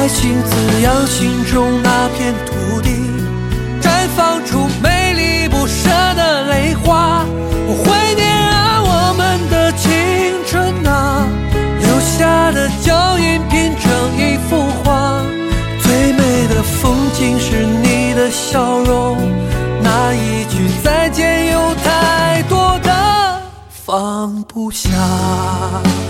心滋养心中那片土地，绽放出美丽不舍的泪花。我怀念啊我们的青春啊，留下的脚印拼成一幅画。最美的风景是你的笑容，那一句再见有太多的放不下。